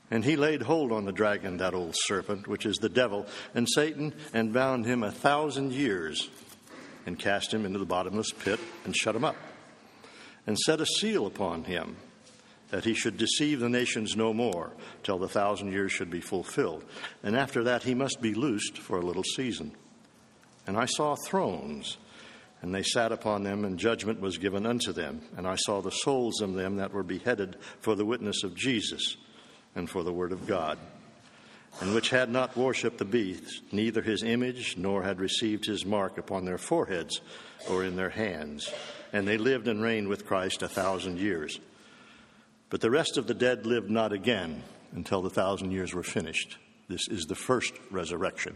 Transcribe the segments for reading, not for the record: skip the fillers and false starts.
And he laid hold on the dragon, that old serpent, which is the devil, and Satan, and bound him 1,000 years, and cast him into the bottomless pit, and shut him up, and set a seal upon him, that he should deceive the nations no more, till the 1,000 years should be fulfilled. And after that he must be loosed for a little season. And I saw thrones, and they sat upon them, and judgment was given unto them. And I saw the souls of them that were beheaded for the witness of Jesus, and for the word of God, and which had not worshipped the beast, neither his image, nor had received his mark upon their foreheads or in their hands. And they lived and reigned with Christ 1,000 years. But the rest of the dead lived not again until the 1,000 years were finished. This is the first resurrection.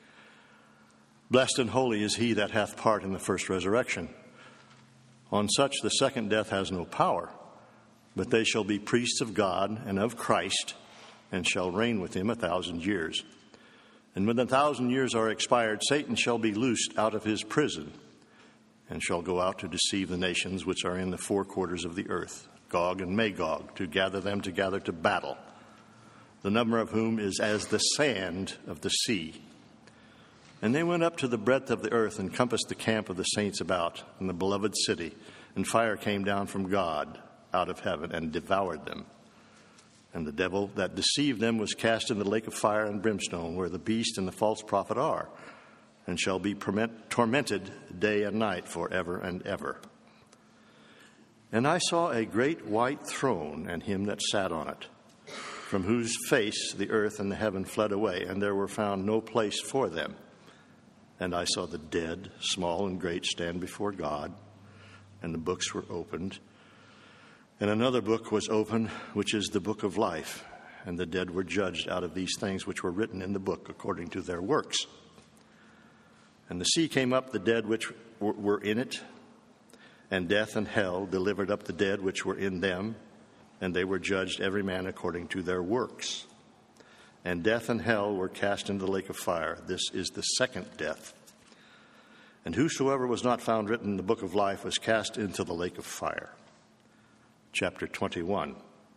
Blessed and holy is he that hath part in the first resurrection. On such the second death has no power, but they shall be priests of God and of Christ, and shall reign with him 1,000 years. And when the 1,000 years are expired, Satan shall be loosed out of his prison, and shall go out to deceive the nations which are in the four quarters of the earth, Gog and Magog, to gather them together to battle, the number of whom is as the sand of the sea. And they went up to the breadth of the earth, and compassed the camp of the saints about, and the beloved city. And fire came down from God out of heaven, and devoured them. And the devil that deceived them was cast in the lake of fire and brimstone, where the beast and the false prophet are, and shall be tormented day and night forever and ever. And I saw a great white throne, and him that sat on it, from whose face the earth and the heaven fled away, and there were found no place for them. And I saw the dead, small and great, stand before God, and the books were opened. And another book was opened, which is the book of life. And the dead were judged out of these things which were written in the book according to their works. And the sea came up the dead which were in it, and death and hell delivered up the dead which were in them, and they were judged every man according to their works. And death and hell were cast into the lake of fire. This is the second death. And whosoever was not found written in the book of life was cast into the lake of fire. Chapter 21.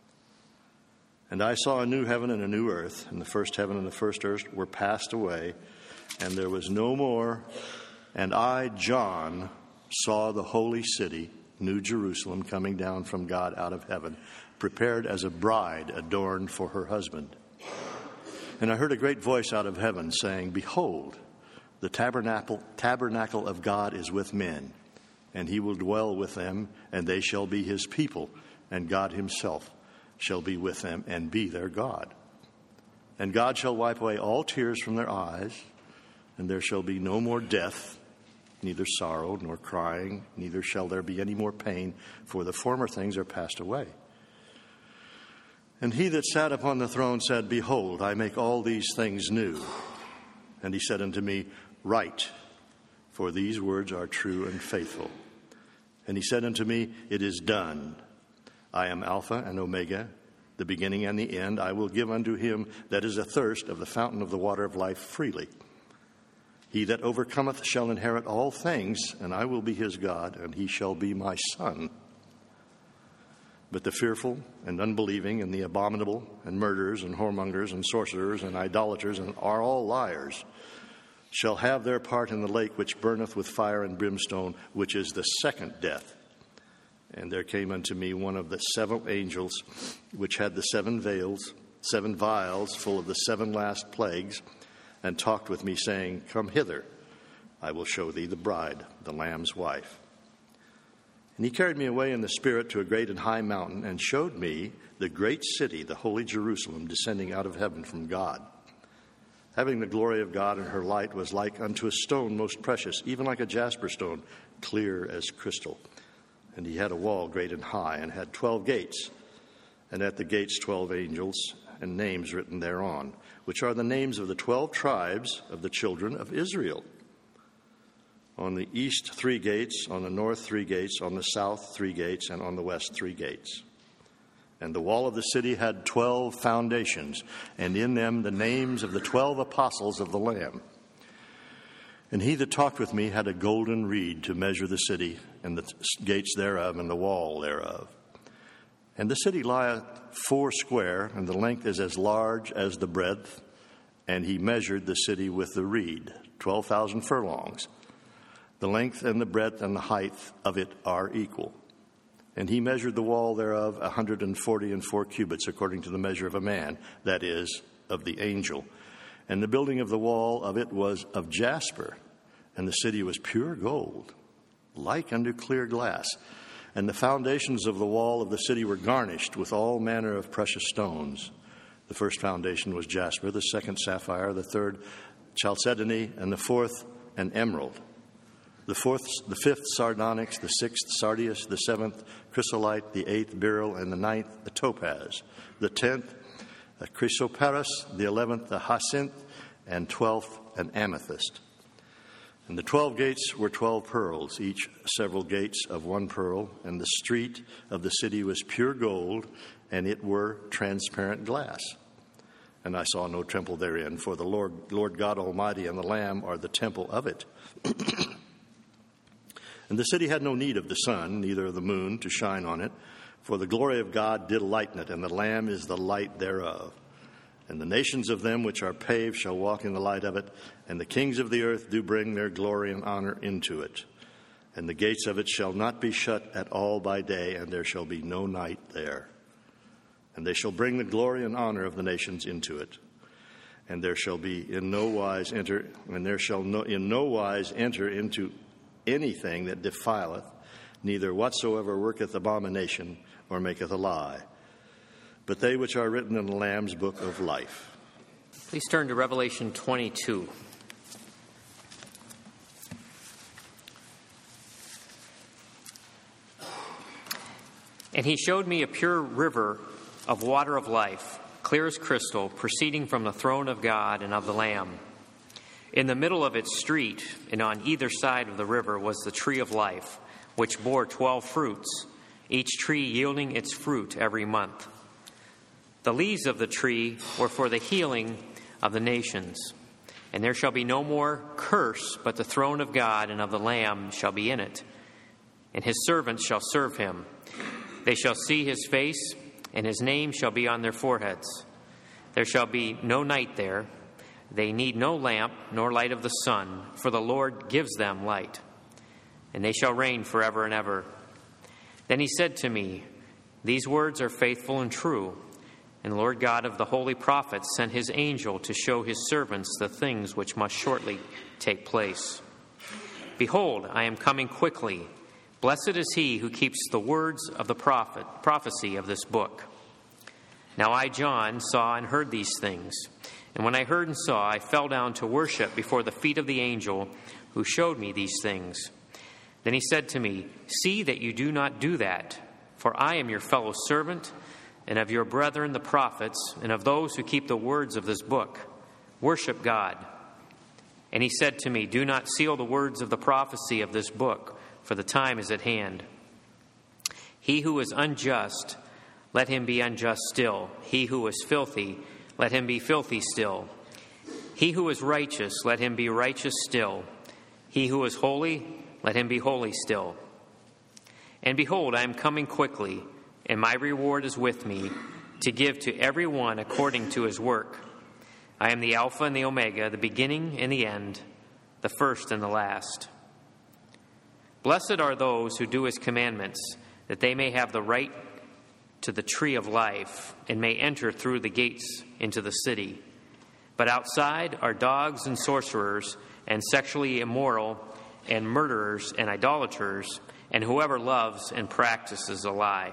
And I saw a new heaven and a new earth, and the first heaven and the first earth were passed away, and there was no more. And I, John, saw the holy city, New Jerusalem, coming down from God out of heaven, prepared as a bride adorned for her husband. And I heard a great voice out of heaven saying, Behold, the tabernacle of God is with men, and he will dwell with them, and they shall be his people, and God himself shall be with them and be their God. And God shall wipe away all tears from their eyes, and there shall be no more death, neither sorrow nor crying, neither shall there be any more pain, for the former things are passed away. And he that sat upon the throne said, Behold, I make all these things new. And he said unto me, Write, for these words are true and faithful. And he said unto me, It is done. I am Alpha and Omega, the beginning and the end. I will give unto him that is athirst of the fountain of the water of life freely. He that overcometh shall inherit all things, and I will be his God, and he shall be my son. But the fearful and unbelieving and the abominable and murderers and whoremongers and sorcerers and idolaters and are all liars shall have their part in the lake which burneth with fire and brimstone, which is the second death. And there came unto me one of the seven angels, which had the 7 vials full of the 7 last plagues, and talked with me, saying, Come hither, I will show thee the bride, the Lamb's wife. And he carried me away in the Spirit to a great and high mountain, and showed me the great city, the holy Jerusalem, descending out of heaven from God, having the glory of God, and her light was like unto a stone most precious, even like a jasper stone, clear as crystal. And he had a wall great and high, and had 12 gates, and at the gates 12 angels, and names written thereon, which are the names of the 12 tribes of the children of Israel. On the east 3 gates, on the north 3 gates, on the south 3 gates, and on the west 3 gates. And the wall of the city had 12 foundations, and in them the names of the 12 apostles of the Lamb. And he that talked with me had a golden reed to measure the city, and the gates thereof, and the wall thereof. And the city lieth foursquare, and the length is as large as the breadth. And he measured the city with the reed, 12,000 furlongs. The length and the breadth and the height of it are equal. And he measured the wall thereof 144 cubits, according to the measure of a man, that is, of the angel. And the building of the wall of it was of jasper, and the city was pure gold, like unto clear glass. And the foundations of the wall of the city were garnished with all manner of precious stones. The first foundation was jasper, the second sapphire, the third chalcedony, and the fourth an emerald. The fifth sardonyx, the sixth sardius, the seventh chrysolite, the eighth beryl, and the ninth a topaz. The 10th a chrysoparis, the 11th a jacinth, and 12th an amethyst. And the 12 gates were 12 pearls, each several gates of one pearl, and the street of the city was pure gold, and it were transparent glass. And I saw no temple therein, for the Lord God Almighty and the Lamb are the temple of it. And the city had no need of the sun, neither of the moon, to shine on it, for the glory of God did lighten it, and the Lamb is the light thereof. And the nations of them which are paved shall walk in the light of it, and the kings of the earth do bring their glory and honor into it. And the gates of it shall not be shut at all by day, and there shall be no night there. And they shall bring the glory and honor of the nations into it. And there shall be in no wise enter into anything that defileth, neither whatsoever worketh abomination or maketh a lie, but they which are written in the Lamb's book of life. Please turn to Revelation 22. And he showed me a pure river of water of life, clear as crystal, proceeding from the throne of God and of the Lamb. In the middle of its street, and on either side of the river, was the tree of life, which bore 12 fruits, each tree yielding its fruit every month. The leaves of the tree were for the healing of the nations. And there shall be no more curse, but the throne of God and of the Lamb shall be in it. And his servants shall serve him. They shall see his face, and his name shall be on their foreheads. There shall be no night there. They need no lamp nor light of the sun, for the Lord gives them light. And they shall reign forever and ever. Then he said to me, These words are faithful and true. And the Lord God of the holy prophets sent his angel to show his servants the things which must shortly take place. Behold, I am coming quickly. Blessed is he who keeps the words of the prophecy of this book. Now I, John, saw and heard these things. And when I heard and saw, I fell down to worship before the feet of the angel who showed me these things. Then he said to me, See that you do not do that, for I am your fellow servant, and of your brethren the prophets, and of those who keep the words of this book. Worship God. And he said to me, Do not seal the words of the prophecy of this book, for the time is at hand. He who is unjust, let him be unjust still. He who is filthy, let him be filthy still. He who is righteous, let him be righteous still. He who is holy, let him be holy still. And behold, I am coming quickly, and my reward is with me, to give to every one according to his work. I am the Alpha and the Omega, the beginning and the end, the first and the last. Blessed are those who do his commandments, that they may have the right to the tree of life, and may enter through the gates into the city. But outside are dogs and sorcerers, and sexually immoral, and murderers and idolaters, and whoever loves and practices a lie.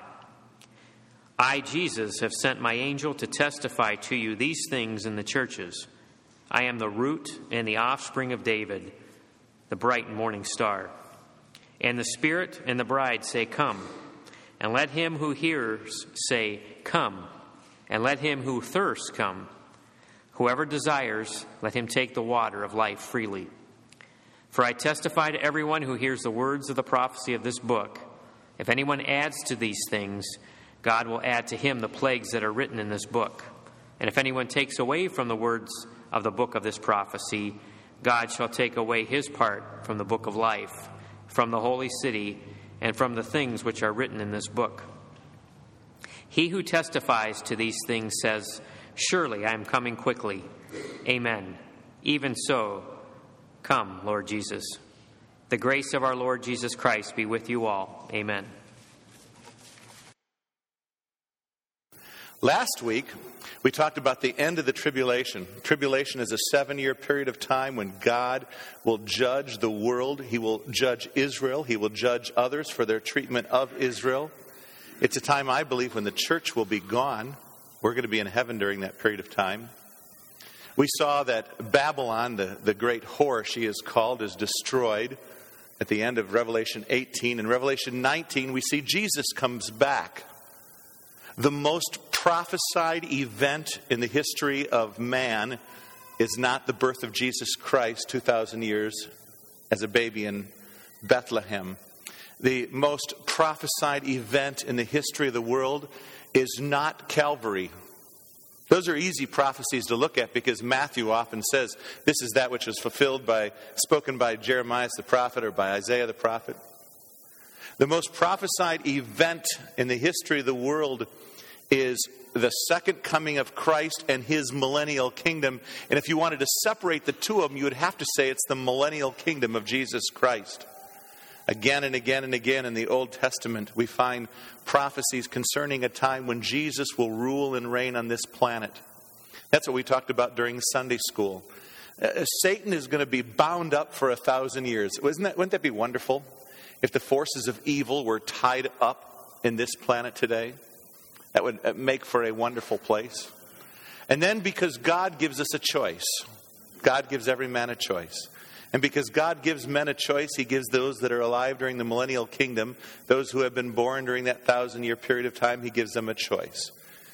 I, Jesus, have sent my angel to testify to you these things in the churches. I am the root and the offspring of David, the bright morning star. And the Spirit and the bride say, Come. And let him who hears say, Come. And let him who thirsts come. Whoever desires, let him take the water of life freely. For I testify to everyone who hears the words of the prophecy of this book. If anyone adds to these things, God will add to him the plagues that are written in this book. And if anyone takes away from the words of the book of this prophecy, God shall take away his part from the book of life, from the holy city, and from the things which are written in this book. He who testifies to these things says, "Surely I am coming quickly." Amen. Even so, come, Lord Jesus. The grace of our Lord Jesus Christ be with you all. Amen. Last week, we talked about the end of the tribulation. Tribulation is a 7-year period of time when God will judge the world. He will judge Israel. He will judge others for their treatment of Israel. It's a time, I believe, when the church will be gone. We're going to be in heaven during that period of time. We saw that Babylon, the great whore she is called, is destroyed at the end of Revelation 18. In Revelation 19, we see Jesus comes back. The most prophesied event in the history of man is not the birth of Jesus Christ 2,000 years as a baby in Bethlehem. The most prophesied event in the history of the world is not Calvary. Those are easy prophecies to look at because Matthew often says this is that which was spoken by Jeremiah the prophet or by Isaiah the prophet. The most prophesied event in the history of the world is the second coming of Christ and his millennial kingdom. And if you wanted to separate the two of them, you would have to say it's the millennial kingdom of Jesus Christ. Again and again and again in the Old Testament, we find prophecies concerning a time when Jesus will rule and reign on this planet. That's what we talked about during Sunday school. Satan is going to be bound up for 1,000 years. Wouldn't that be wonderful if the forces of evil were tied up in this planet today? That would make for a wonderful place. And then because God gives us a choice, God gives every man a choice. And because God gives men a choice, he gives those that are alive during the millennial kingdom, those who have been born during that 1,000-year period of time, he gives them a choice.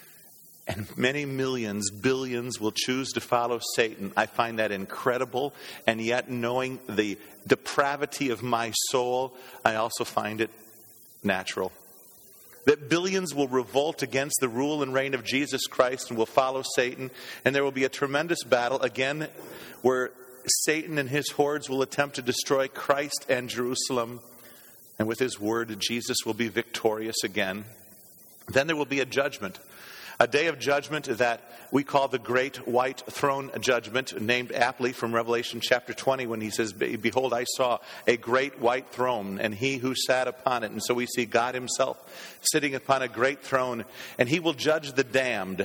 And many millions, billions will choose to follow Satan. I find that incredible. And yet, knowing the depravity of my soul, I also find it natural. That billions will revolt against the rule and reign of Jesus Christ and will follow Satan. And there will be a tremendous battle, again, where Satan and his hordes will attempt to destroy Christ and Jerusalem. And with his word, Jesus will be victorious again. Then there will be a judgment. A day of judgment that we call the Great White Throne Judgment, named aptly from Revelation chapter 20 when he says, "Behold, I saw a great white throne, and he who sat upon it." And so we see God himself sitting upon a great throne, and he will judge the damned.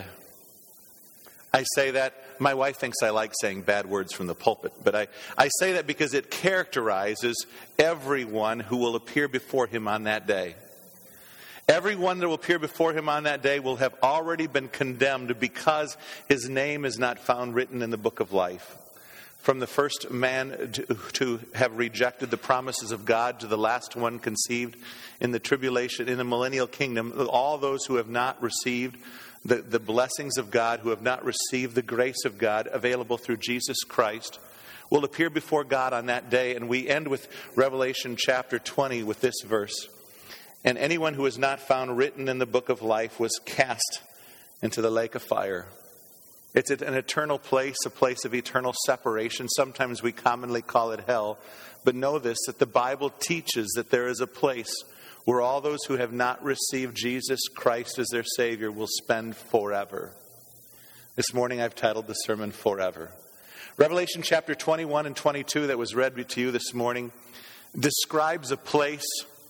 I say that, my wife thinks I like saying bad words from the pulpit, but I say that because it characterizes everyone who will appear before him on that day. Everyone that will appear before him on that day will have already been condemned because his name is not found written in the book of life. From the first man to have rejected the promises of God to the last one conceived in the tribulation, in the millennial kingdom, all those who have not received the blessings of God, who have not received the grace of God available through Jesus Christ, will appear before God on that day. And we end with Revelation chapter 20 with this verse. "And anyone who is not found written in the book of life was cast into the lake of fire." It's an eternal place, a place of eternal separation. Sometimes we commonly call it hell. But know this, that the Bible teaches that there is a place where all those who have not received Jesus Christ as their Savior will spend forever. This morning I've titled the sermon, Forever. Revelation chapter 21 and 22 that was read to you this morning describes a place.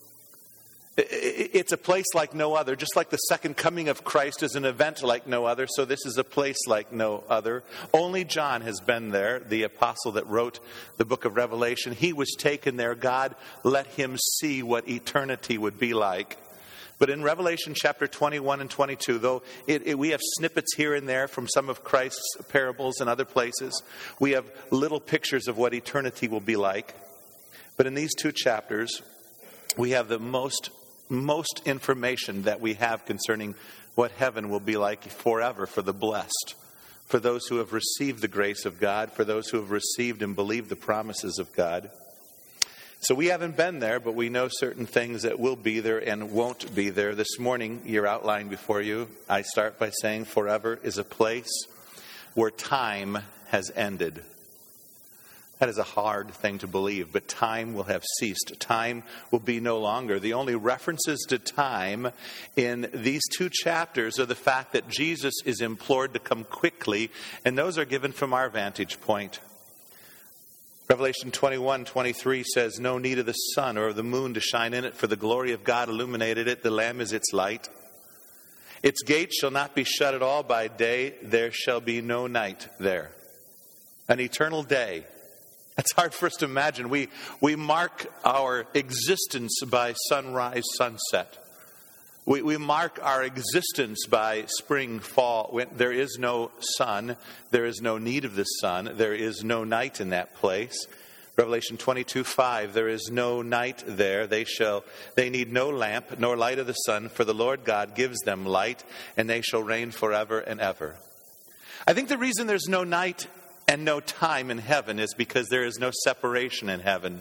It's a place like no other. Just like the second coming of Christ is an event like no other, so this is a place like no other. Only John has been there, the apostle that wrote the book of Revelation. He was taken there. God let him see what eternity would be like. But in Revelation chapter 21 and 22, though we have snippets here and there from some of Christ's parables and other places, we have little pictures of what eternity will be like. But in these two chapters, we have the most information that we have concerning what heaven will be like forever for the blessed, for those who have received the grace of God, for those who have received and believed the promises of God. So we haven't been there, but we know certain things that will be there and won't be there. This morning, your outline before you, I start by saying forever is a place where time has ended. That is a hard thing to believe, but time will have ceased. Time will be no longer. The only references to time in these two chapters are the fact that Jesus is implored to come quickly, and those are given from our vantage point. Revelation 21:23 says, "No need of the sun or of the moon to shine in it, for the glory of God illuminated it. The Lamb is its light. Its gates shall not be shut at all by day. There shall be no night there." An eternal day. It's hard for us to imagine. We mark our existence by sunrise, sunset. We mark our existence by spring, fall. When there is no sun, there is no need of the sun. There is no night in that place. Revelation 22:5, there is no night there. They need no lamp nor light of the sun, for the Lord God gives them light, and they shall reign forever and ever. I think the reason there's no night and no time in heaven is because there is no separation in heaven.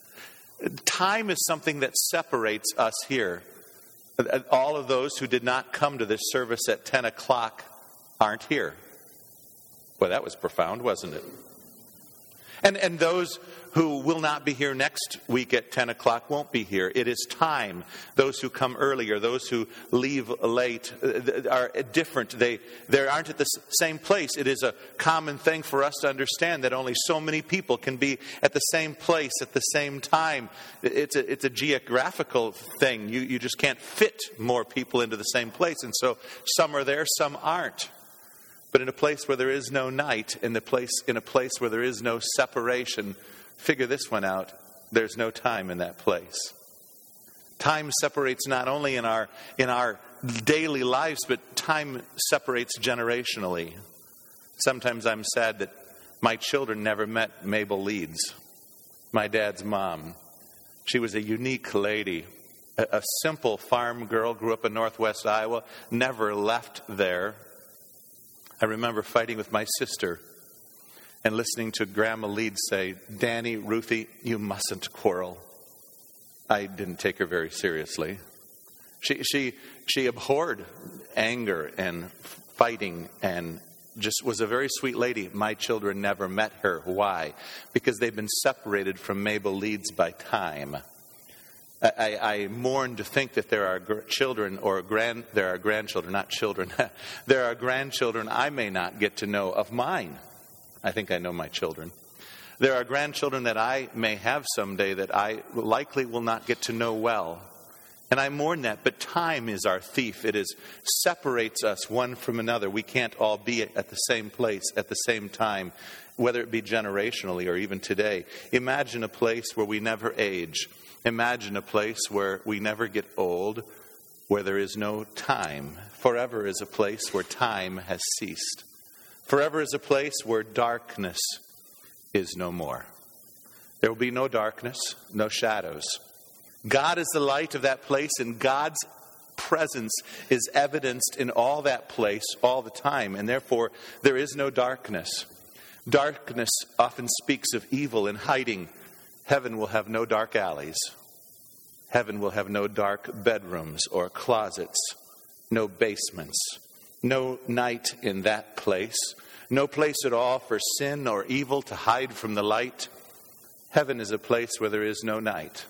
Time is something that separates us here. All of those who did not come to this service at 10 o'clock aren't here. Well, that was profound, wasn't it? And those who will not be here next week at 10 o'clock won't be here. It is time. Those who come earlier, those who leave late are different. They aren't at the same place. It is a common thing for us to understand that only so many people can be at the same place at the same time. It's a geographical thing. You just can't fit more people into the same place. And so some are there, some aren't. But in a place where there is no night, in a place where there is no separation, figure this one out, there's no time in that place. Time separates not only in our daily lives, but time separates generationally. Sometimes I'm sad that my children never met Mabel Leeds, my dad's mom. She was a unique lady, a simple farm girl, grew up in northwest Iowa, never left there. I remember fighting with my sister and listening to Grandma Leeds say, "Danny, Ruthie, you mustn't quarrel." I didn't take her very seriously. She abhorred anger and fighting and just was a very sweet lady. My children never met her. Why? Because they've been separated from Mabel Leeds by time. I mourn to think that there are children there are grandchildren, not children. There are grandchildren I may not get to know of mine. I think I know my children. There are grandchildren that I may have someday that I likely will not get to know well. And I mourn that, but time is our thief. It separates us one from another. We can't all be at the same place at the same time, whether it be generationally or even today. Imagine a place where we never age. Imagine a place where we never get old, where there is no time. Forever is a place where time has ceased. Forever is a place where darkness is no more. There will be no darkness, no shadows. God is the light of that place, and God's presence is evidenced in all that place all the time, and therefore there is no darkness. Darkness often speaks of evil and hiding. Heaven will have no dark alleys. Heaven will have no dark bedrooms or closets, no basements, no night in that place, no place at all for sin or evil to hide from the light. Heaven is a place where there is no night.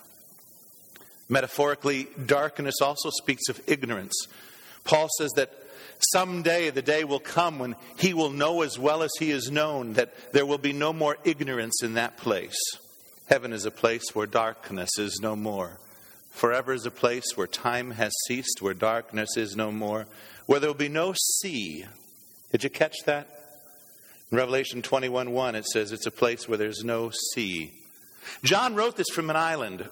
Metaphorically, darkness also speaks of ignorance. Paul says that someday the day will come when he will know as well as he is known, that there will be no more ignorance in that place. Heaven is a place where darkness is no more. Forever is a place where time has ceased, where darkness is no more, where there will be no sea. Did you catch that? In Revelation 21:1, it says it's a place where there's no sea. John wrote this from an island.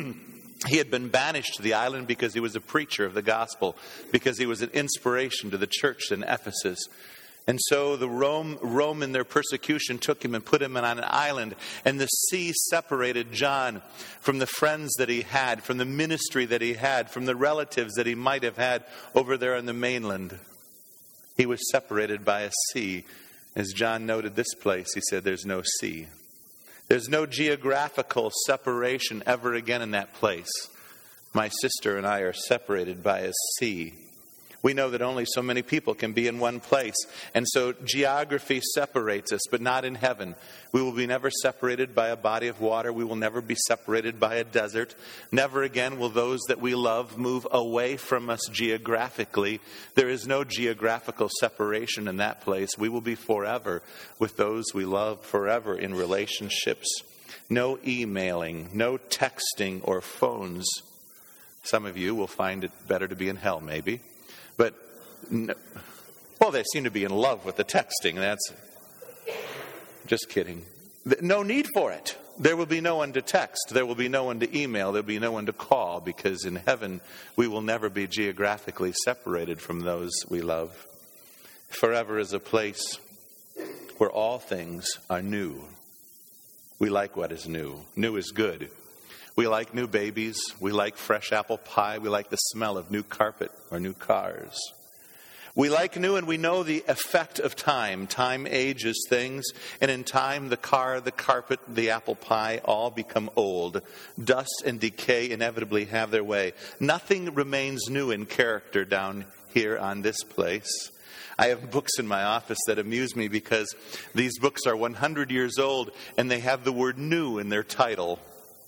He had been banished to the island because he was a preacher of the gospel, because he was an inspiration to the church in Ephesus. And so the Rome in their persecution took him and put him on an island. And the sea separated John from the friends that he had, from the ministry that he had, from the relatives that he might have had over there on the mainland. He was separated by a sea. As John noted this place, he said, there's no sea. There's no geographical separation ever again in that place. My sister and I are separated by a sea. We know that only so many people can be in one place. And so geography separates us, but not in heaven. We will be never separated by a body of water. We will never be separated by a desert. Never again will those that we love move away from us geographically. There is no geographical separation in that place. We will be forever with those we love, forever in relationships. No emailing, no texting or phones. Some of you will find it better to be in hell, maybe. But, no, well, they seem to be in love with the texting. That's just kidding. No need for it. There will be no one to text. There will be no one to email. There will be no one to call, because in heaven we will never be geographically separated from those we love. Forever is a place where all things are new. We like what is new. New is good. We like new babies. We like fresh apple pie. We like the smell of new carpet or new cars. We like new, and we know the effect of time. Time ages things, and in time the car, the carpet, the apple pie all become old. Dust and decay inevitably have their way. Nothing remains new in character down here on this place. I have books in my office that amuse me because these books are 100 years old and they have the word new in their title.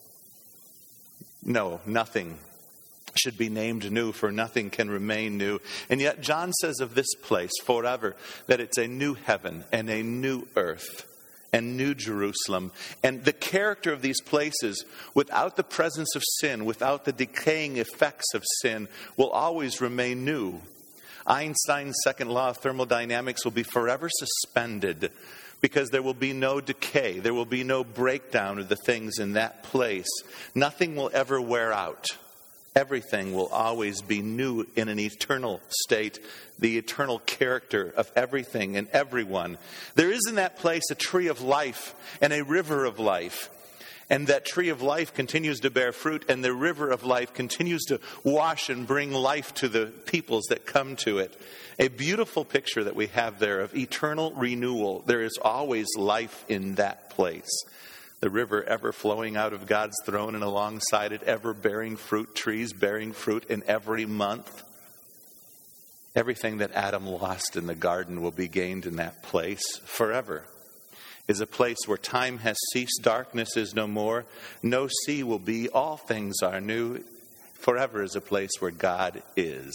No, nothing should be named new, for nothing can remain new. And yet John says of this place forever that it's a new heaven and a new earth and new Jerusalem. And the character of these places, without the presence of sin, without the decaying effects of sin, will always remain new. Einstein's second law of thermodynamics will be forever suspended, because there will be no decay. There will be no breakdown of the things in that place. Nothing will ever wear out. Everything will always be new in an eternal state. The eternal character of everything and everyone. There is in that place a tree of life and a river of life. And that tree of life continues to bear fruit, and the river of life continues to wash and bring life to the peoples that come to it. A beautiful picture that we have there of eternal renewal. There is always life in that place. The river ever flowing out of God's throne, and alongside it ever bearing fruit, trees bearing fruit in every month. Everything that Adam lost in the garden will be gained in that place forever. Is a place where time has ceased, darkness is no more, no sea will be, all things are new. Forever is a place where God is.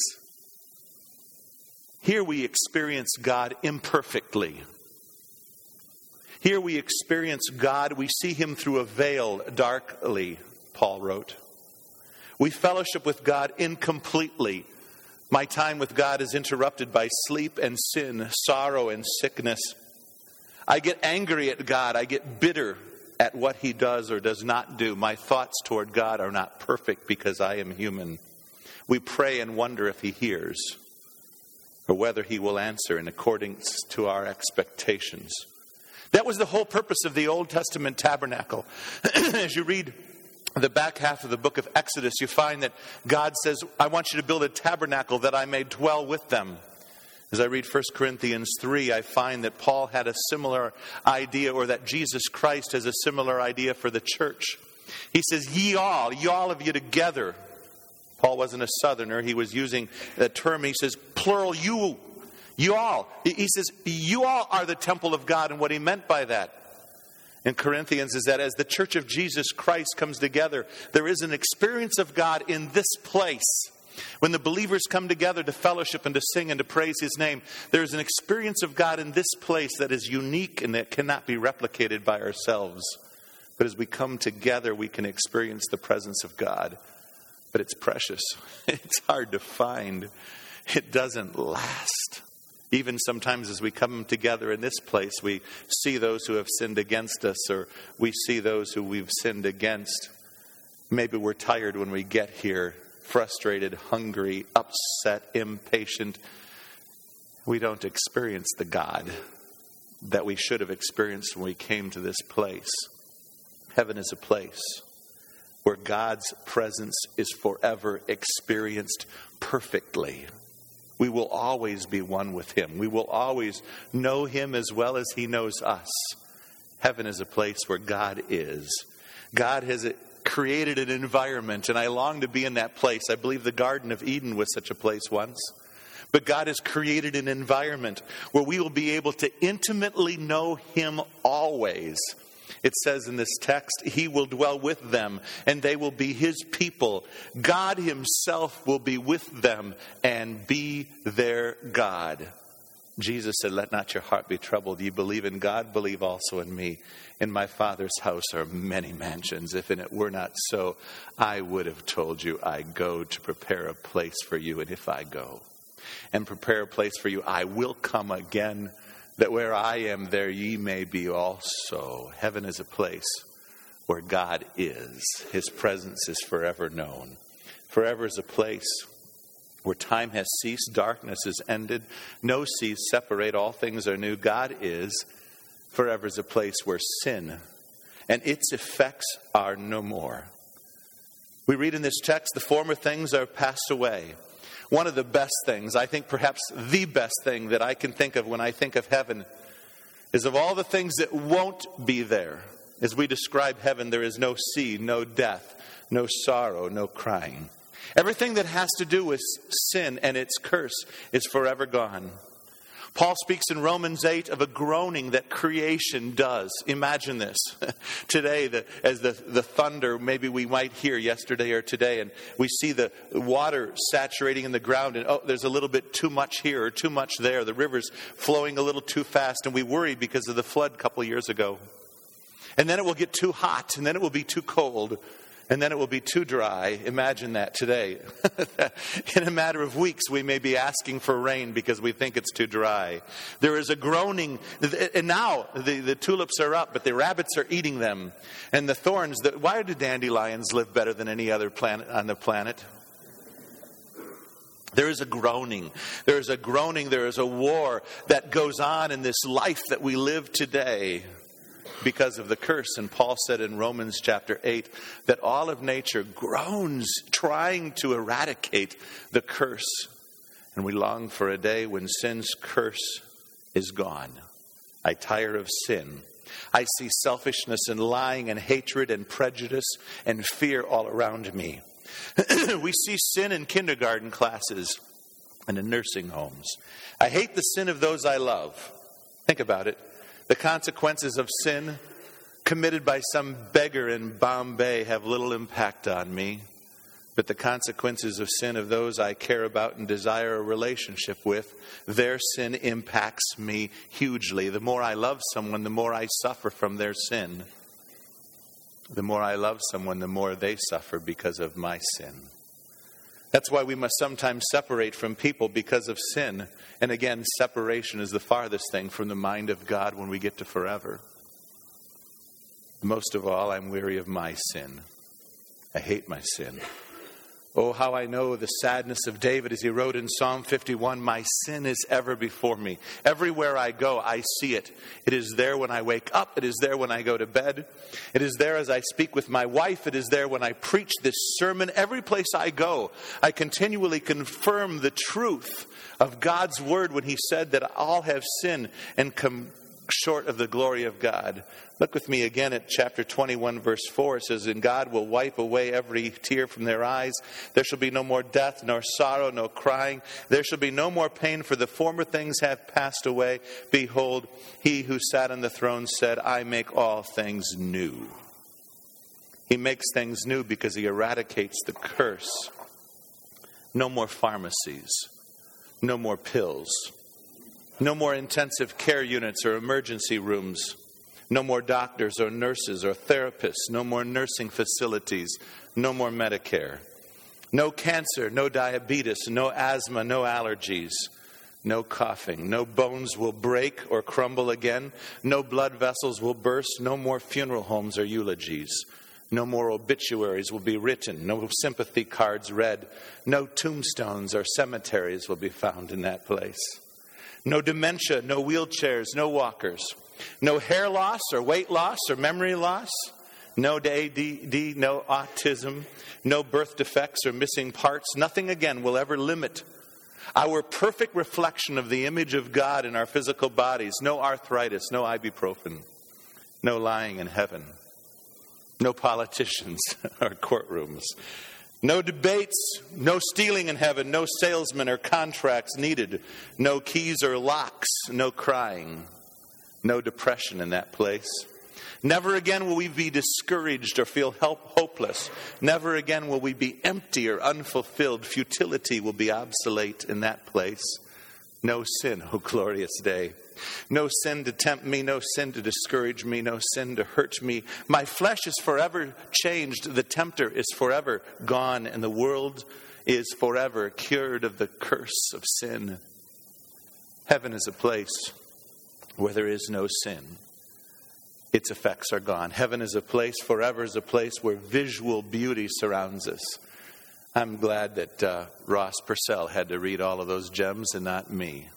Here we experience God imperfectly. Here we experience God, we see Him through a veil darkly, Paul wrote. We fellowship with God incompletely. My time with God is interrupted by sleep and sin, sorrow and sickness. I get angry at God. I get bitter at what He does or does not do. My thoughts toward God are not perfect because I am human. We pray and wonder if He hears or whether He will answer in accordance to our expectations. That was the whole purpose of the Old Testament tabernacle. As you read the back half of the book of Exodus, you find that God says, I want you to build a tabernacle that I may dwell with them. As I read 1 Corinthians 3, I find that Paul had a similar idea, or that Jesus Christ has a similar idea for the church. He says, ye all of you together. Paul wasn't a southerner. He was using that term. He says, plural, you all. He says, you all are the temple of God. And what he meant by that in Corinthians is that as the church of Jesus Christ comes together, there is an experience of God in this place. When the believers come together to fellowship and to sing and to praise His name, there is an experience of God in this place that is unique and that cannot be replicated by ourselves. But as we come together, we can experience the presence of God. But it's precious. It's hard to find. It doesn't last. Even sometimes as we come together in this place, we see those who have sinned against us, or we see those who we've sinned against. Maybe we're tired when we get here. Frustrated, hungry, upset, impatient. We don't experience the God that we should have experienced when we came to this place. Heaven is a place where God's presence is forever experienced perfectly. We will always be one with Him. We will always know Him as well as He knows us. Heaven is a place where God is. God has created an environment, and I long to be in that place. I believe the Garden of Eden was such a place once. But God has created an environment where we will be able to intimately know Him always. It says in this text, He will dwell with them and they will be His people. God Himself will be with them and be their God. Jesus said, let not your heart be troubled. You believe in God, believe also in me. In my Father's house are many mansions. If it were not so, I would have told you, I go to prepare a place for you. And if I go and prepare a place for you, I will come again, that where I am, there ye may be also. Heaven is a place where God is. His presence is forever known. Forever is a place where time has ceased, darkness is ended, no seas separate, all things are new. God is. Forever is a place where sin and its effects are no more. We read in this text, the former things are passed away. One of the best things, I think perhaps the best thing that I can think of when I think of heaven, is of all the things that won't be there. As we describe heaven, there is no sea, no death, no sorrow, no crying. Everything that has to do with sin and its curse is forever gone. Paul speaks in Romans 8 of a groaning that creation does. Imagine this. Today, as the thunder maybe we might hear yesterday or today, and we see the water saturating in the ground, and there's a little bit too much here or too much there. The river's flowing a little too fast, and we worry because of the flood a couple of years ago. And then it will get too hot, and then it will be too cold. And then it will be too dry. Imagine that today. In a matter of weeks, we may be asking for rain because we think it's too dry. There is a groaning. And now the tulips are up, but the rabbits are eating them. And the thorns. Why do dandelions live better than any other plant on the planet? There is a groaning. There is a groaning. There is a war that goes on in this life that we live today, because of the curse. And Paul said in Romans chapter 8 that all of nature groans trying to eradicate the curse. And we long for a day when sin's curse is gone. I tire of sin. I see selfishness and lying and hatred and prejudice and fear all around me. We see sin in kindergarten classes and in nursing homes. I hate the sin of those I love. Think about it. The consequences of sin committed by some beggar in Bombay have little impact on me. But the consequences of sin of those I care about and desire a relationship with, their sin impacts me hugely. The more I love someone, the more I suffer from their sin. The more I love someone, the more they suffer because of my sin. That's why we must sometimes separate from people because of sin. And again, separation is the farthest thing from the mind of God when we get to forever. Most of all, I'm weary of my sin. I hate my sin. Oh, how I know the sadness of David as he wrote in Psalm 51, my sin is ever before me. Everywhere I go, I see it. It is there when I wake up. It is there when I go to bed. It is there as I speak with my wife. It is there when I preach this sermon. Every place I go, I continually confirm the truth of God's word when He said that all have sinned and come short of the glory of God. Look with me again at chapter 21, verse 4. It says, and God will wipe away every tear from their eyes. There shall be no more death, nor sorrow, no crying. There shall be no more pain, for the former things have passed away. Behold, He who sat on the throne said, I make all things new. He makes things new because He eradicates the curse. No more pharmacies. No more pills. No more intensive care units or emergency rooms. No more doctors or nurses or therapists. No more nursing facilities. No more Medicare. No cancer, no diabetes, no asthma, no allergies. No coughing. No bones will break or crumble again. No blood vessels will burst. No more funeral homes or eulogies. No more obituaries will be written. No sympathy cards read. No tombstones or cemeteries will be found in that place. No dementia, no wheelchairs, no walkers. No hair loss or weight loss or memory loss. No ADD, no autism. No birth defects or missing parts. Nothing again will ever limit our perfect reflection of the image of God in our physical bodies. No arthritis, no ibuprofen. No lying in heaven. No politicians or courtrooms. No debates, no stealing in heaven, no salesmen or contracts needed, no keys or locks, no crying, no depression in that place. Never again will we be discouraged or feel hopeless. Never again will we be empty or unfulfilled. Futility will be obsolete in that place. No sin, oh glorious day. No sin to tempt me, no sin to discourage me, no sin to hurt me. My flesh is forever changed. The tempter is forever gone, and the world is forever cured of the curse of sin. Heaven is a place where there is no sin. Its effects are gone. Heaven is a place, forever is a place where visual beauty surrounds us. I'm glad that Ross Purcell had to read all of those gems and not me.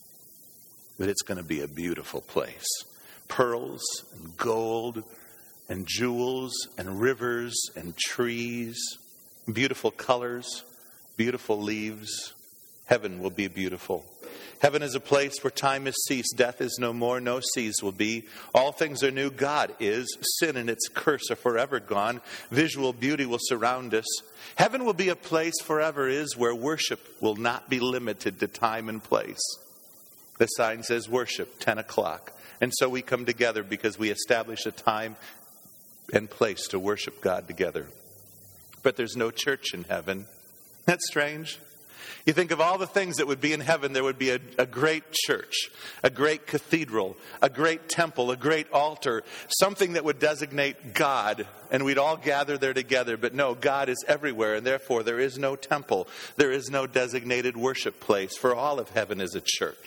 But it's going to be a beautiful place. Pearls and gold and jewels and rivers and trees, beautiful colors, beautiful leaves. Heaven will be beautiful. Heaven is a place where time has ceased. Death is no more. No seas will be. All things are new. God is. Sin and its curse are forever gone. Visual beauty will surround us. Heaven will be a place forever is where worship will not be limited to time and place. The sign says worship, 10 o'clock. And so we come together because we establish a time and place to worship God together. But there's no church in heaven. That's strange. You think of all the things that would be in heaven, there would be a great church, a great cathedral, a great temple, a great altar, something that would designate God, and we'd all gather there together. But no, God is everywhere, and therefore there is no temple. There is no designated worship place, for all of heaven is a church.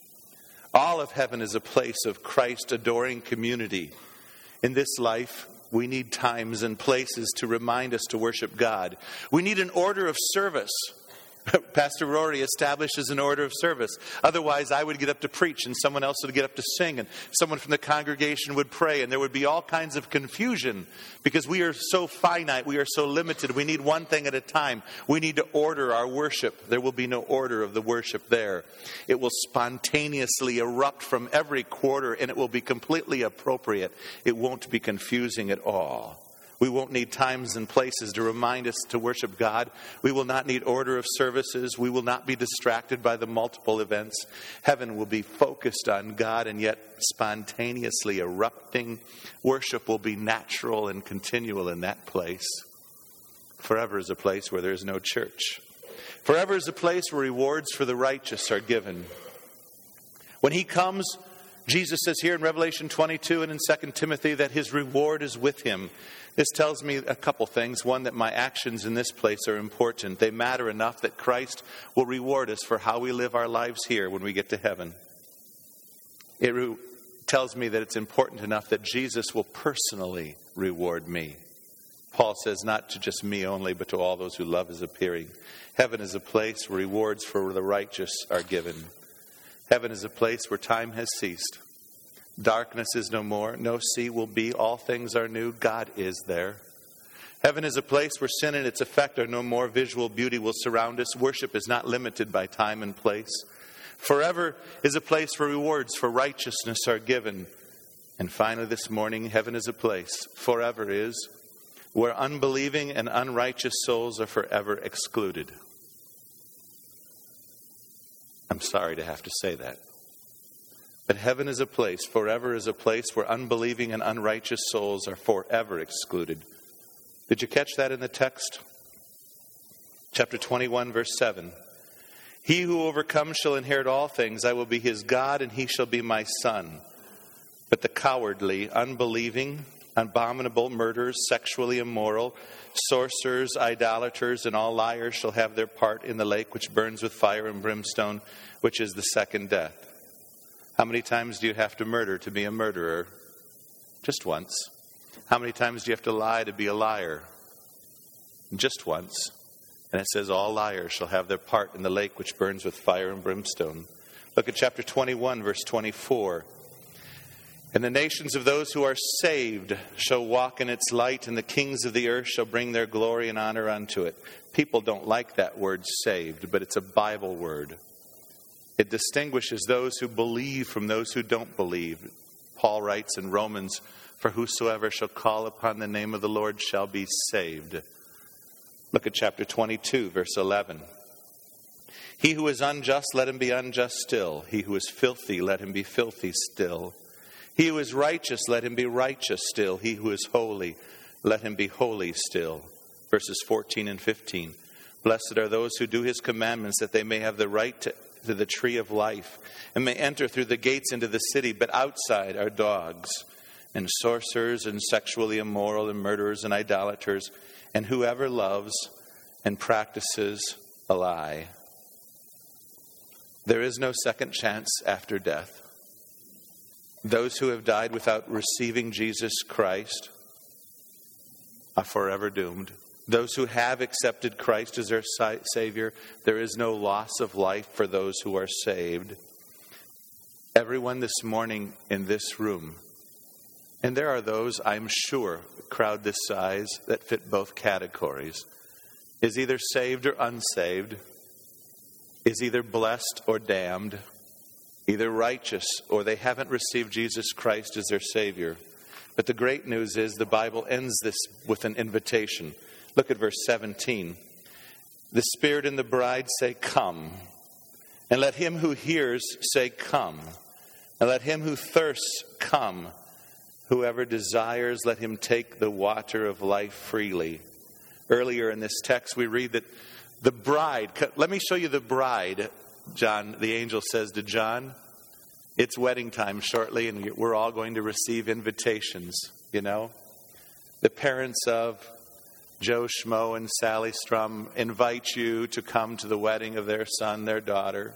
All of heaven is a place of Christ-adoring community. In this life, we need times and places to remind us to worship God. We need an order of service. Pastor Rory establishes an order of service. Otherwise, I would get up to preach and someone else would get up to sing and someone from the congregation would pray, and there would be all kinds of confusion because we are so finite, we are so limited. We need one thing at a time. We need to order our worship. There will be no order of the worship there. It will spontaneously erupt from every quarter, and it will be completely appropriate. It won't be confusing at all. We won't need times and places to remind us to worship God. We will not need order of services. We will not be distracted by the multiple events. Heaven will be focused on God and yet spontaneously erupting. Worship will be natural and continual in that place. Forever is a place where there is no church. Forever is a place where rewards for the righteous are given. When He comes, Jesus says here in Revelation 22 and in 2 Timothy that His reward is with Him. This tells me a couple things. One, that my actions in this place are important. They matter enough that Christ will reward us for how we live our lives here when we get to heaven. It tells me that it's important enough that Jesus will personally reward me. Paul says not to just me only, but to all those who love His appearing. Heaven is a place where rewards for the righteous are given. Heaven is a place where time has ceased. Darkness is no more. No sea will be. All things are new. God is there. Heaven is a place where sin and its effect are no more. Visual beauty will surround us. Worship is not limited by time and place. Forever is a place where rewards for righteousness are given. And finally this morning, heaven is a place, forever is, where unbelieving and unrighteous souls are forever excluded. I'm sorry to have to say that. But heaven is a place, forever is a place where unbelieving and unrighteous souls are forever excluded. Did you catch that in the text? Chapter 21, verse 7. He who overcomes shall inherit all things. I will be his God, and he shall be my son. But the cowardly, unbelieving, abominable, murderers, sexually immoral, sorcerers, idolaters, and all liars shall have their part in the lake which burns with fire and brimstone, which is the second death. How many times do you have to murder to be a murderer? Just once. How many times do you have to lie to be a liar? Just once. And it says all liars shall have their part in the lake which burns with fire and brimstone. Look at chapter 21, verse 24. And the nations of those who are saved shall walk in its light, and the kings of the earth shall bring their glory and honor unto it. People don't like that word saved, but it's a Bible word. It distinguishes those who believe from those who don't believe. Paul writes in Romans, for whosoever shall call upon the name of the Lord shall be saved. Look at chapter 22, verse 11. He who is unjust, let him be unjust still. He who is filthy, let him be filthy still. He who is righteous, let him be righteous still. He who is holy, let him be holy still. Verses 14 and 15. Blessed are those who do his commandments, that they may have the right to the tree of life, and may enter through the gates into the city. But outside are dogs, and sorcerers, and sexually immoral, and murderers, and idolaters, and whoever loves and practices a lie. There is no second chance after death. Those who have died without receiving Jesus Christ are forever doomed. Those who have accepted Christ as their Savior, there is no loss of life for those who are saved. Everyone this morning in this room, and there are those, I'm sure, a crowd this size that fit both categories, is either saved or unsaved, is either blessed or damned, either righteous or they haven't received Jesus Christ as their Savior. But the great news is the Bible ends this with an invitation. Look at verse 17. The Spirit and the bride say, "Come." And let him who hears say, "Come." And let him who thirsts come. Whoever desires, let him take the water of life freely. Earlier in this text, we read that the bride, let me show you the bride, John, the angel says to John. It's wedding time shortly, and we're all going to receive invitations, you know. The parents of Joe Schmo and Sally Strum invite you to come to the wedding of their son, their daughter.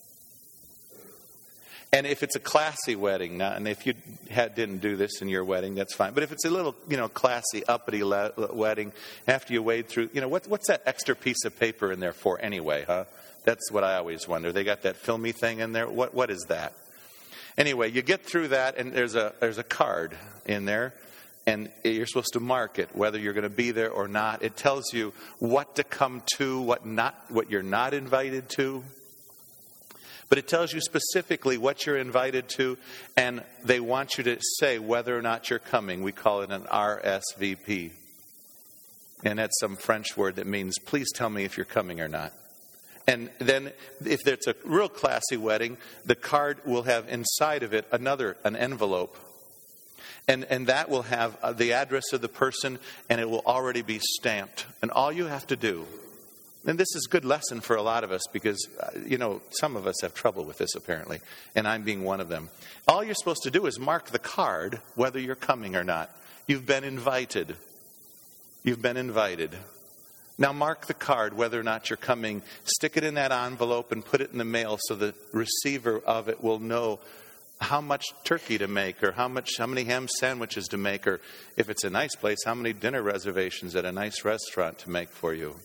And if it's a classy wedding, and if you didn't do this in your wedding, that's fine. But if it's a little, classy, uppity wedding, after you wade through, what's that extra piece of paper in there for anyway, huh? That's what I always wonder. They got that filmy thing in there. What is that? Anyway, you get through that, and there's a card in there, and you're supposed to mark it, whether you're going to be there or not. It tells you what to come to, what you're not invited to. But it tells you specifically what you're invited to, and they want you to say whether or not you're coming. We call it an RSVP. And that's some French word that means, please tell me if you're coming or not. And then if it's a real classy wedding, the card will have inside of it an envelope. And that will have the address of the person, and it will already be stamped. And all you have to do, and this is a good lesson for a lot of us because, some of us have trouble with this apparently, and I'm being one of them. All you're supposed to do is mark the card whether you're coming or not. You've been invited. You've been invited. Now mark the card whether or not you're coming. Stick it in that envelope and put it in the mail so the receiver of it will know how much turkey to make, or how many ham sandwiches to make, or if it's a nice place, how many dinner reservations at a nice restaurant to make for you.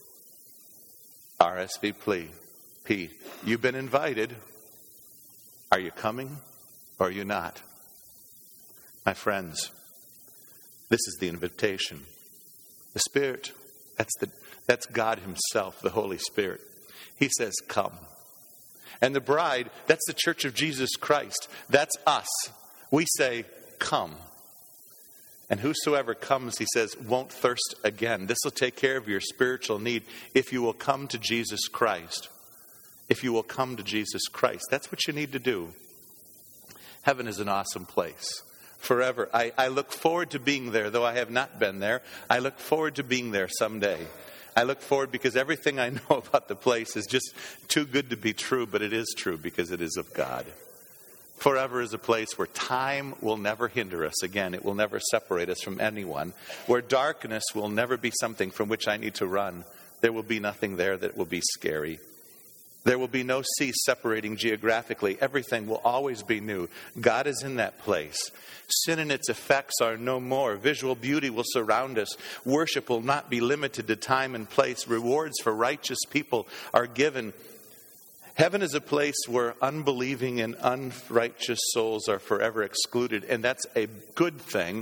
RSVP. You've been invited. Are you coming or are you not? My friends, this is the invitation. The Spirit, that's God Himself, the Holy Spirit. He says, "Come." And the bride, that's the church of Jesus Christ. That's us. We say, "Come." And whosoever comes, He says, won't thirst again. This will take care of your spiritual need if you will come to Jesus Christ. If you will come to Jesus Christ. That's what you need to do. Heaven is an awesome place. Forever. I look forward to being there, though I have not been there. I look forward to being there someday. I look forward because everything I know about the place is just too good to be true, but it is true because it is of God. Forever is a place where time will never hinder us. Again, it will never separate us from anyone. Where darkness will never be something from which I need to run. There will be nothing there that will be scary. There will be no sea separating geographically. Everything will always be new. God is in that place. Sin and its effects are no more. Visual beauty will surround us. Worship will not be limited to time and place. Rewards for righteous people are given. Heaven is a place where unbelieving and unrighteous souls are forever excluded, and that's a good thing,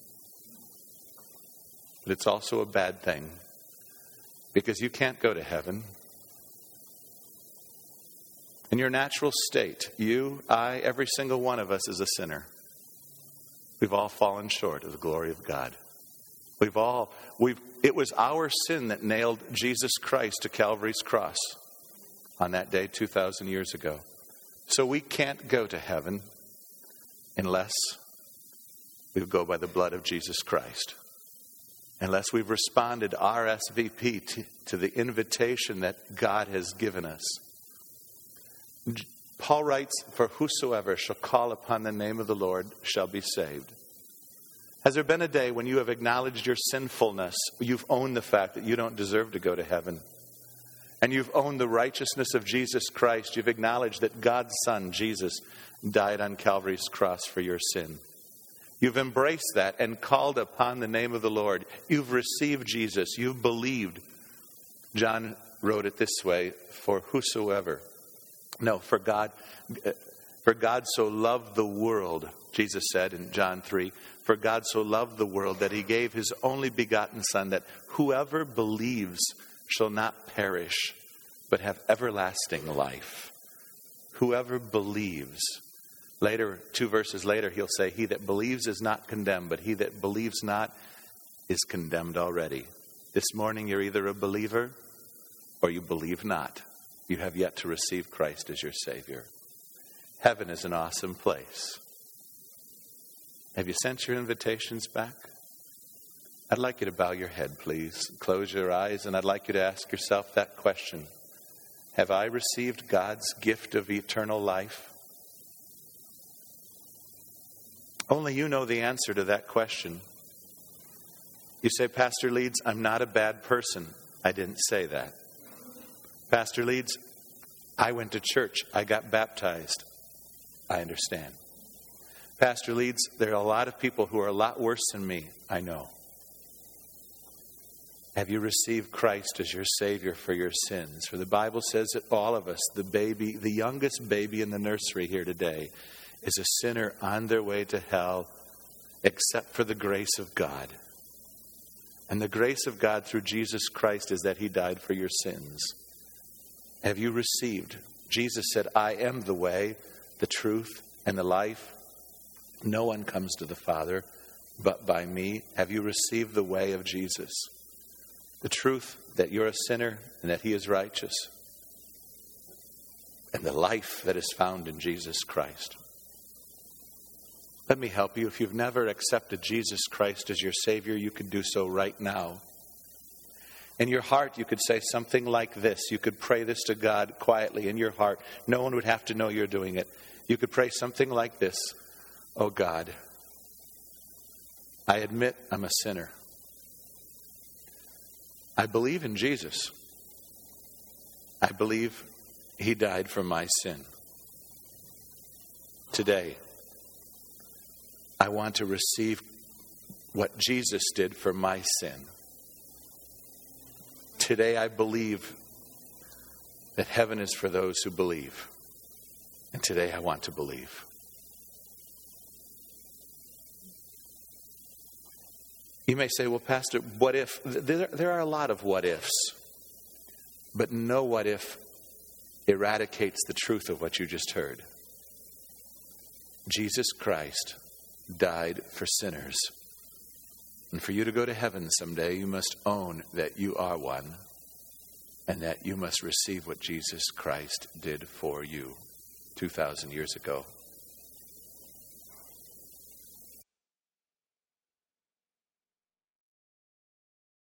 but it's also a bad thing, because you can't go to heaven. In your natural state, you, I, every single one of us is a sinner. We've all fallen short of the glory of God. It was our sin that nailed Jesus Christ to Calvary's cross on that day 2,000 years ago. So we can't go to heaven unless we go by the blood of Jesus Christ. Unless we've responded RSVP to the invitation that God has given us. Paul writes, "For whosoever shall call upon the name of the Lord shall be saved." Has there been a day when you have acknowledged your sinfulness, you've owned the fact that you don't deserve to go to heaven, and you've owned the righteousness of Jesus Christ, you've acknowledged that God's Son, Jesus, died on Calvary's cross for your sin. You've embraced that and called upon the name of the Lord. You've received Jesus. You've believed. John wrote it this way, for God so loved the world, Jesus said in John 3, for God so loved the world that he gave his only begotten Son, that whoever believes shall not perish, but have everlasting life. Whoever believes. Later, 2 verses later, he'll say, he that believes is not condemned, but he that believes not is condemned already. This morning, you're either a believer or you believe not. You have yet to receive Christ as your Savior. Heaven is an awesome place. Have you sent your invitations back? I'd like you to bow your head, please. Close your eyes, and I'd like you to ask yourself that question. Have I received God's gift of eternal life? Only you know the answer to that question. You say, Pastor Leeds, I'm not a bad person. I didn't say that. Pastor Leeds, I went to church. I got baptized. I understand. Pastor Leeds, there are a lot of people who are a lot worse than me. I know. Have you received Christ as your Savior for your sins? For the Bible says that all of us, the youngest baby in the nursery here today, is a sinner on their way to hell, except for the grace of God. And the grace of God through Jesus Christ is that he died for your sins. Have you received? Jesus said, I am the way, the truth, and the life. No one comes to the Father but by me. Have you received the way of Jesus? The truth that you're a sinner and that he is righteous. And the life that is found in Jesus Christ. Let me help you. If you've never accepted Jesus Christ as your Savior, you can do so right now. In your heart, you could say something like this. You could pray this to God quietly in your heart. No one would have to know you're doing it. You could pray something like this. Oh God, I admit I'm a sinner. I believe in Jesus. I believe he died for my sin. Today, I want to receive what Jesus did for my sin. Today I believe that heaven is for those who believe. And today I want to believe. You may say, well, Pastor, what if? There are a lot of what ifs. But no what if eradicates the truth of what you just heard. Jesus Christ died for sinners. And for you to go to heaven someday, you must own that you are one and that you must receive what Jesus Christ did for you 2,000 years ago.